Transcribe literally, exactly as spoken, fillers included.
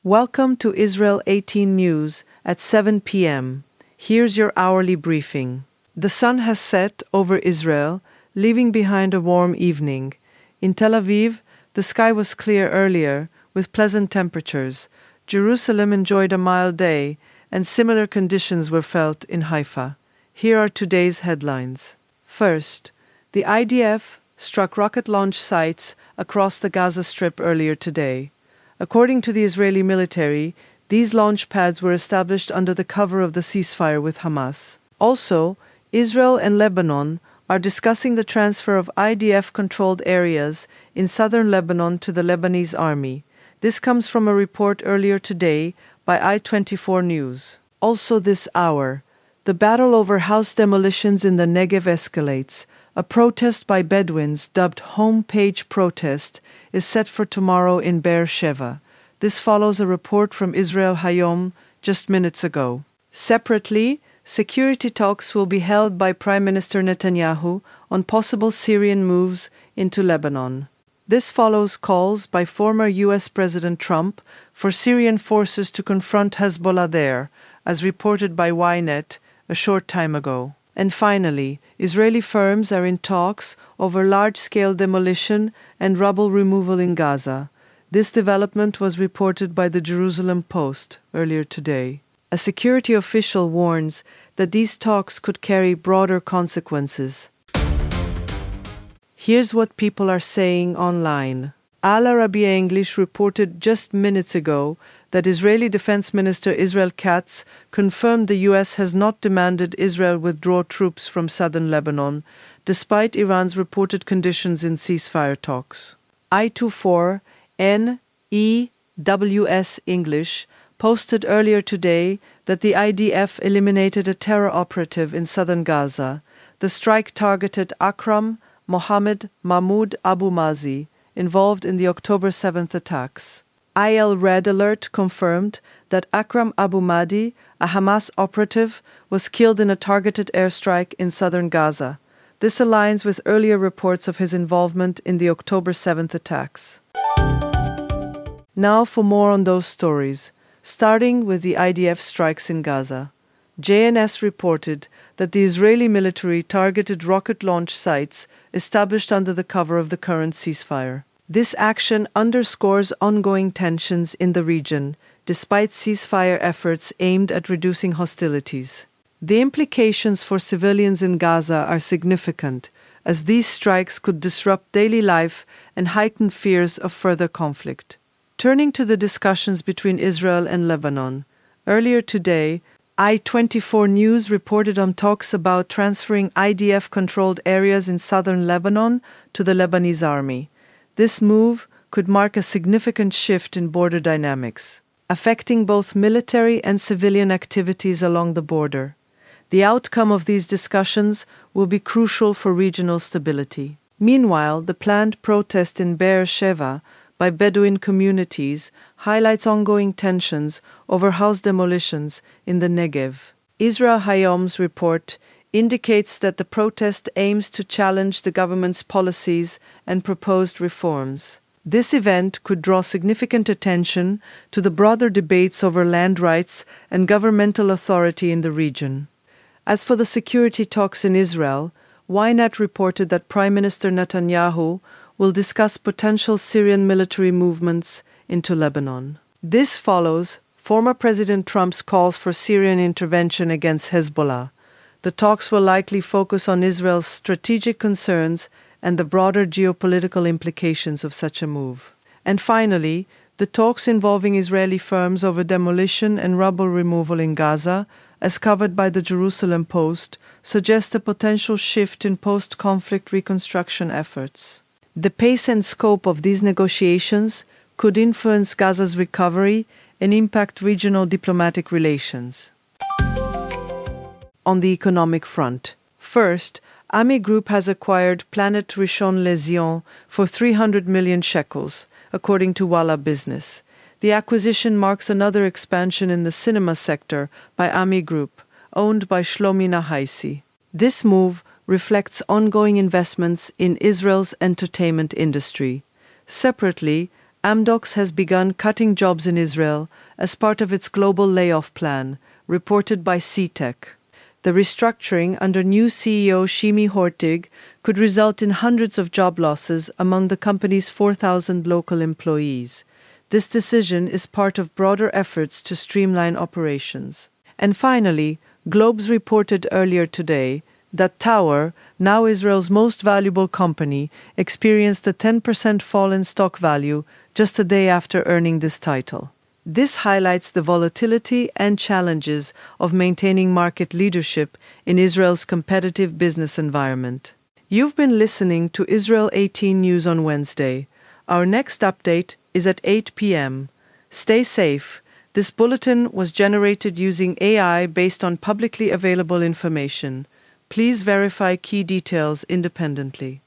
Welcome to Israel eighteen News at seven p m Here's your hourly briefing. The sun has set over Israel, leaving behind a warm evening. In Tel Aviv, the sky was clear earlier, with pleasant temperatures. Jerusalem enjoyed a mild day, and similar conditions were felt in Haifa. Here are today's headlines. First, the I D F struck rocket launch sites across the Gaza Strip earlier today. According to the Israeli military, these launch pads were established under the cover of the ceasefire with Hamas. Also, Israel and Lebanon are discussing the transfer of I D F-controlled areas in southern Lebanon to the Lebanese army. This comes from a report earlier today by I twenty-four News. Also this hour, the battle over house demolitions in the Negev escalates. A protest by Bedouins, dubbed Home Page Protest, is set for tomorrow in Be'er Sheva. This follows a report from Israel Hayom just minutes ago. Separately, security talks will be held by Prime Minister Netanyahu on possible Syrian moves into Lebanon. This follows calls by former U S President Trump for Syrian forces to confront Hezbollah there, as reported by Ynet a short time ago. And finally, Israeli firms are in talks over large-scale demolition and rubble removal in Gaza. This development was reported by the Jerusalem Post earlier today. A security official warns that these talks could carry broader consequences. Here's what people are saying online. Al Arabiya English reported just minutes ago that Israeli Defense Minister Israel Katz confirmed the U S has not demanded Israel withdraw troops from southern Lebanon, despite Iran's reported conditions in ceasefire talks. I twenty-four N E W S English posted earlier today that the I D F eliminated a terror operative in southern Gaza. The strike targeted Akram Mohammed Mahmoud Abu Mazi, involved in the October seventh attacks. I L Red Alert confirmed that Akram Abu Mahdi, a Hamas operative, was killed in a targeted airstrike in southern Gaza. This aligns with earlier reports of his involvement in the October seventh attacks. Now for more on those stories, starting with the I D F strikes in Gaza. J N S reported that the Israeli military targeted rocket launch sites established under the cover of the current ceasefire. This action underscores ongoing tensions in the region, despite ceasefire efforts aimed at reducing hostilities. The implications for civilians in Gaza are significant, as these strikes could disrupt daily life and heighten fears of further conflict. Turning to the discussions between Israel and Lebanon, earlier today, I twenty-four News reported on talks about transferring I D F-controlled areas in southern Lebanon to the Lebanese army. This move could mark a significant shift in border dynamics, affecting both military and civilian activities along the border. The outcome of these discussions will be crucial for regional stability. Meanwhile, the planned protest in Be'er Sheva by Bedouin communities highlights ongoing tensions over house demolitions in the Negev. Israel Hayom's report indicates that the protest aims to challenge the government's policies and proposed reforms. This event could draw significant attention to the broader debates over land rights and governmental authority in the region. As for the security talks in Israel, Ynet reported that Prime Minister Netanyahu will discuss potential Syrian military movements into Lebanon. This follows former President Trump's calls for Syrian intervention against Hezbollah. The talks will likely focus on Israel's strategic concerns and the broader geopolitical implications of such a move. And finally, the talks involving Israeli firms over demolition and rubble removal in Gaza, as covered by the Jerusalem Post, suggest a potential shift in post-conflict reconstruction efforts. The pace and scope of these negotiations could influence Gaza's recovery and impact regional diplomatic relations. On the economic front, first, Ami Group has acquired Planet Rishon LeZion for three hundred million shekels, according to Walla Business. The acquisition marks another expansion in the cinema sector by Ami Group, owned by Shlomi Nahaisi. This move reflects ongoing investments in Israel's entertainment industry. Separately, Amdocs has begun cutting jobs in Israel as part of its global layoff plan, reported by C TEC. The restructuring under new C E O Shimi Hortig could result in hundreds of job losses among the company's four thousand local employees. This decision is part of broader efforts to streamline operations. And finally, Globes reported earlier today that Tower, now Israel's most valuable company, experienced a ten percent fall in stock value just a day after earning this title. This highlights the volatility and challenges of maintaining market leadership in Israel's competitive business environment. You've been listening to Israel eighteen News on Wednesday. Our next update is at eight p.m. Stay safe. This bulletin was generated using A I based on publicly available information. Please verify key details independently.